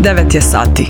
9 je sati.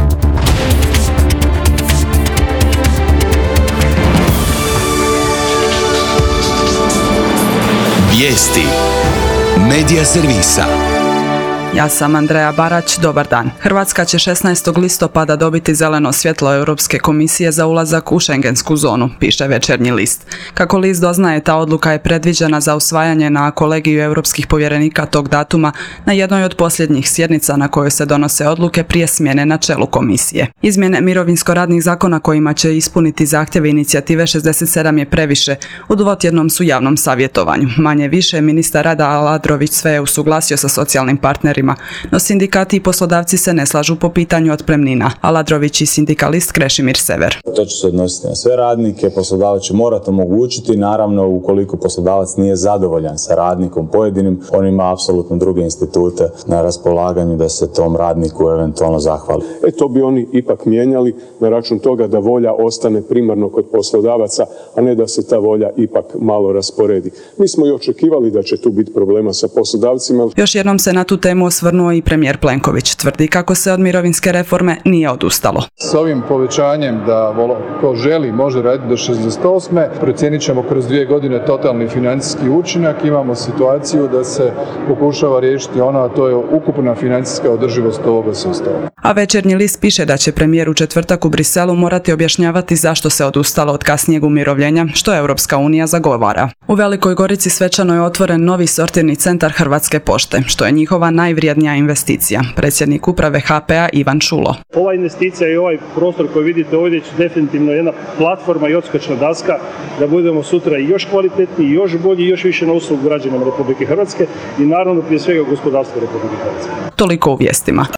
Vijesti Medija servisa. Ja sam Andreja Barać, dobar dan. Hrvatska će 16. listopada dobiti zeleno svjetlo Europske komisije za ulazak u šengensku zonu, piše Večernji list. Kako list doznaje, ta odluka je predviđena za usvajanje na kolegiju europskih povjerenika tog datuma na jednoj od posljednjih sjednica na kojoj se donose odluke prije smjene na čelu komisije. Izmjene mirovinsko-radnih zakona kojima će ispuniti zahtjeve inicijative 67 je previše, u dvotjednom su javnom savjetovanju. Manje više, ministar rada Aladrović sve je usuglasio sa socijalnim partnerima, no sindikati i poslodavci se ne slažu po pitanju otpremnina. Aladrović i sindikalist Krešimir Sever. To će se odnositi na sve radnike, poslodavac će morati omogućiti, naravno ukoliko poslodavac nije zadovoljan sa radnikom pojedinim, on ima apsolutno druge institute na raspolaganju da se tom radniku eventualno zahvali. To bi oni ipak mijenjali na račun toga da volja ostane primarno kod poslodavaca, a ne da se ta volja ipak malo rasporedi. Mi smo i očekivali da će tu biti problema sa poslodavcima. Još jednom se na tu temu osvrnuo i premijer Plenković. Tvrdi kako se od mirovinske reforme nije odustalo. S ovim povećanjem da ko želi može raditi do 68. Procijenit ćemo kroz 2 godine totalni financijski učinak. Imamo situaciju da se pokušava riješiti ono, a to je ukupna financijska održivost ovoga sustava. A Večernji list piše da će premijer u četvrtak u Briselu morati objašnjavati zašto se odustalo od kasnijeg umirovljenja, što Europska unija zagovara. U Velikoj Gorici svečano je otvoren novi sortirni centar Hrvatske pošte, što je njihova najvrijednija investicija. Predsjednik uprave HP-a Ivan Čulo. Ova investicija i ovaj prostor koji vidite ovdje će definitivno jedna platforma i odskočna daska da budemo sutra još kvalitetniji, još bolji i još više na uslugu građanima Republike Hrvatske i naravno prije svega gospodarstva Republike Hrvatske. Toliko u vijestima.